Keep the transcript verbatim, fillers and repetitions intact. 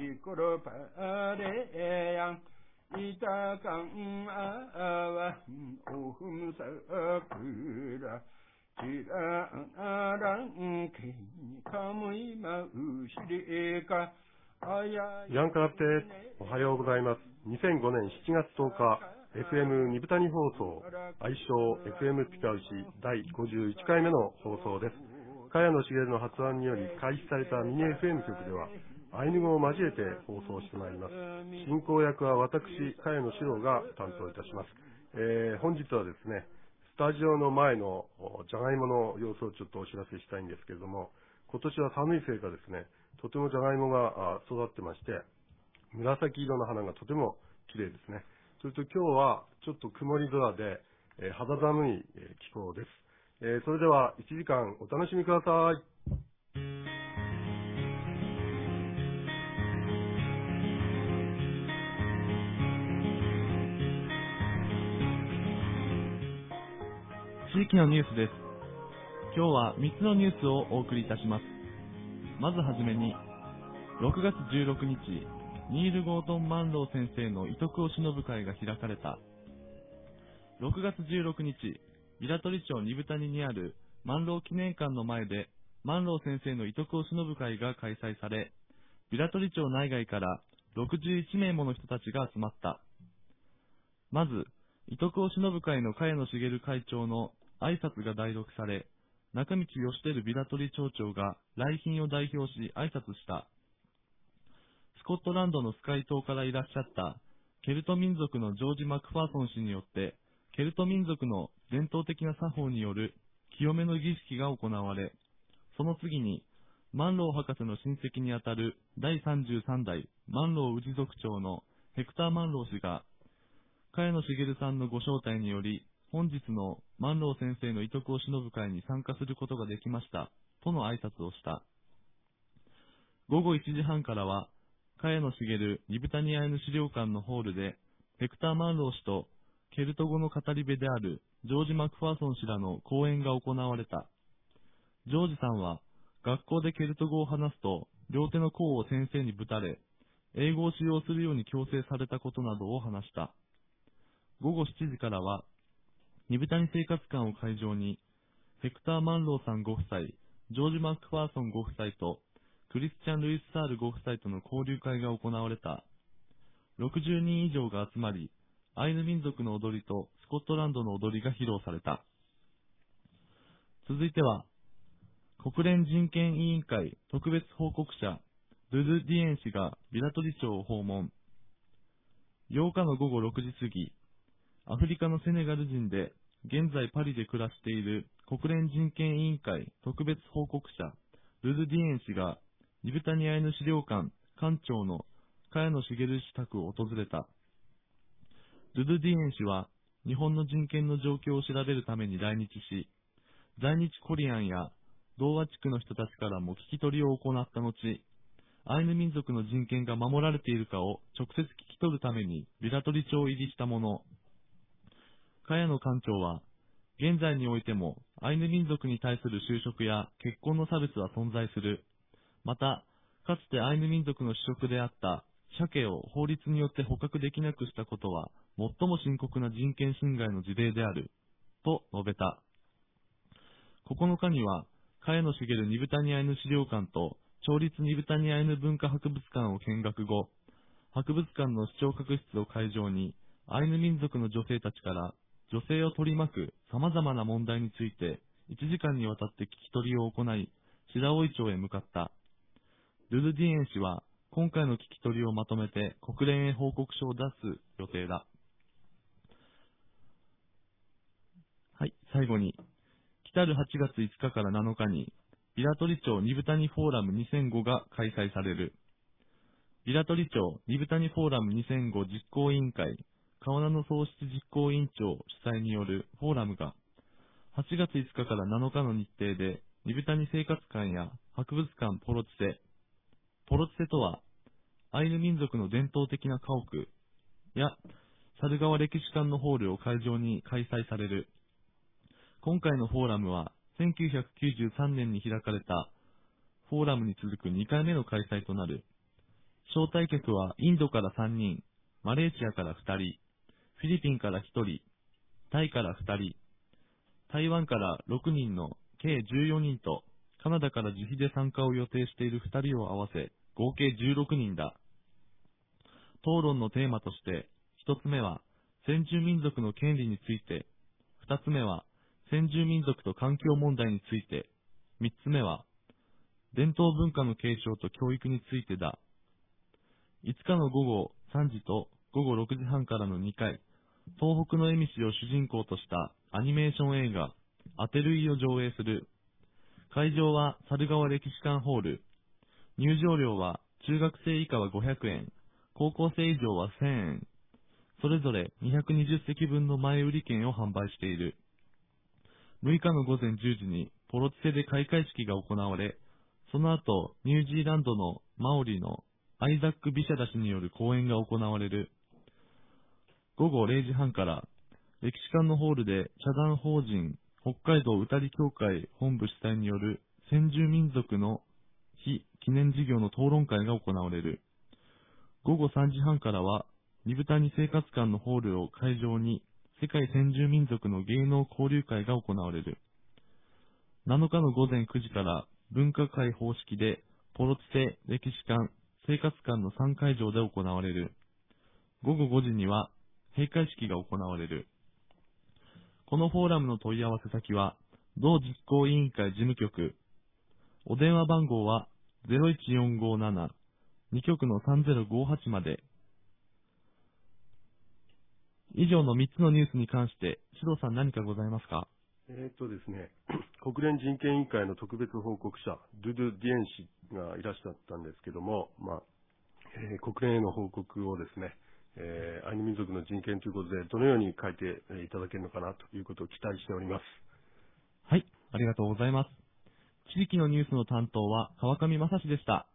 이끌어 바래양 이다강 아와 오흠사그라 지라랑 개감의 마으시리가 ヤンカラプテおはようございます。にせんごねんしちがつとおか エフエム 二豚に放送愛称 エフエム ピカウシだいごじゅういっかいめの放送です。茅野茂の発案により開始されたミニ エフエム 局ではアイヌ語を交えて放送してまいります。進行役は私、茅野史郎が担当いたします。えー、本日はですね、スタジオの前のじゃがいもの様子をちょっとお知らせしたいんですけれども、今年は寒いせいかですね、とてもじゃがいもが育ってまして、紫色の花がとても綺麗ですね。それと今日はちょっと曇り空で、えー、肌寒い気候です。えー、それではいちじかんお楽しみください。 地域のニュースです。今日はみっつのニュースをお送りいたします。まずはじめに、ろくがつじゅうろくにち、ニール・ゴートン・マンロー先生の遺徳を偲ぶ会が開かれた。ろくがつじゅうろくにち、平取町二豚にあるマンロー記念館の前で、マンロー先生の遺徳を偲ぶ会が開催され、平取町内外からろくじゅういちめいもの人たちが集まった。まず、遺徳を偲ぶ会の茅野茂会長の挨拶が代読され、中道義輝平取町長が来賓を代表し挨拶した。スコットランドのスカイ島からいらっしゃったケルト民族のジョージ・マクファーソン氏によって、ケルト民族の伝統的な作法による清めの儀式が行われ、その次にマンロー博士の親戚にあたるだいさんじゅうさんだいマンロー氏族長のヘクター・マンロー氏が、茅野茂さんのご招待により、本日のマンロー先生の遺徳を偲ぶ会に参加することができました、との挨拶をした。ごごいちじはんからは、茅野茂ニブタニアイヌ資料館のホールで、ヘクター・マンロー氏とケルト語の語り部であるジョージ・マクファーソン氏らの講演が行われた。ジョージさんは、学校でケルト語を話すと、両手の甲を先生にぶたれ、英語を使用するように強制されたことなどを話した。ごごしちじからは、ニブタニ生活館を会場に、ヘクター・マンローさんご夫妻、ジョージ・マックファーソンご夫妻と、クリスチャン・ルイス・サールご夫妻との交流会が行われた。ろくじゅうにん以上が集まり、アイヌ民族の踊りとスコットランドの踊りが披露された。続いては、国連人権委員会特別報告者、ルル・ディエン氏がビラトリ町を訪問。ようかのごごろくじ過ぎ、アフリカのセネガル人で、現在パリで暮らしている国連人権委員会特別報告者、ルル・ディエン氏が、ニブタニアイヌ資料館館長の茅野茂氏宅を訪れた。ルル・ディエン氏は、日本の人権の状況を調べるために来日し、在日コリアンや同和地区の人たちからも聞き取りを行った後、アイヌ民族の人権が守られているかを直接聞き取るためにビラトリ町入りしたもの。茅野館長は、現在においてもアイヌ民族に対する就職や結婚の差別は存在する。また、かつてアイヌ民族の主食であった鮭を法律によって捕獲できなくしたことは最も深刻な人権侵害の事例である。と述べた。ここのかには、茅野茂ニブタニアイヌ資料館と町立ニブタニアイヌ文化博物館を見学後、博物館の視聴覚室を会場に、アイヌ民族の女性たちから女性を取り巻く様々な問題についていちじかんにわたって聞き取りを行い、白老町へ向かった。ルル・ディエン氏は今回の聞き取りをまとめて国連へ報告書を出す予定だ。はい、最後に、来たるはちがついつかからなのかに、ビラトリ町ニブタニフォーラムにせんごが開催される。ビラトリ町ニブタニフォーラムにせんご実行委員会、川名の創出実行委員長主催によるフォーラムが、はちがついつかからなのかの日程で、ニブタニ生活館や博物館ポロツセ、ポロツセとは、アイヌ民族の伝統的な家屋や、猿川歴史館のホールを会場に開催される。今回のフォーラムは、せんきゅうひゃくきゅうじゅうさんねんに開かれたフォーラムに続くにかいめの開催となる。 招待客はインドからさんにん、マレーシアからふたり、フィリピンからひとり、タイからふたり、台湾からろくにんの計じゅうよにんと、カナダから自費で参加を予定しているふたりを合わせ、合計じゅうろくにんだ。討論のテーマとして、ひとつめは、先住民族の権利について、ふたつめは、先住民族と環境問題について、みっつめは、伝統文化の継承と教育についてだ。いつかの午後さんじと午後ろくじはんからのにかい、東北の恵美氏を主人公としたアニメーション映画、アテルイを上映する。会場は猿川歴史館ホール。入場料は中学生以下はごひゃくえん、高校生以上はせんえん。それぞれにひゃくにじゅっせきぶんの前売り券を販売している。むいかのごぜんじゅうじにポロツセで開会式が行われ、その後、ニュージーランドのマオリのアイザック・ビシャダ氏による講演が行われる。ごごれいじはんから、歴史館のホールで社団法人北海道歌り協会本部主催による先住民族の非記念事業の討論会が行われる。ごごさんじはんからは、二部谷生活館のホールを会場に世界先住民族の芸能交流会が行われる。なのかのごぜんくじから文化会方式でポロツセ、歴史館、生活館のさんかいじょうで行われる。ごごごじには閉会式が行われる。このフォーラムの問い合わせ先は、同実行委員会事務局。お電話番号は ゼロいちよんごなな、にきょくのさんぜろごはちまで。以上のみっつのニュースに関して、獅童さん何かございますか？ えーっとですね、国連人権委員会の特別報告者、ドゥドゥ・ディエン氏がいらっしゃったんですけども、まあえー、国連への報告をですね、えー、アイヌ民族の人権ということで、どのように書いていただけるのかなということを期待しております。 はい、ありがとうございます。地域のニュースの担当は川上正史でした。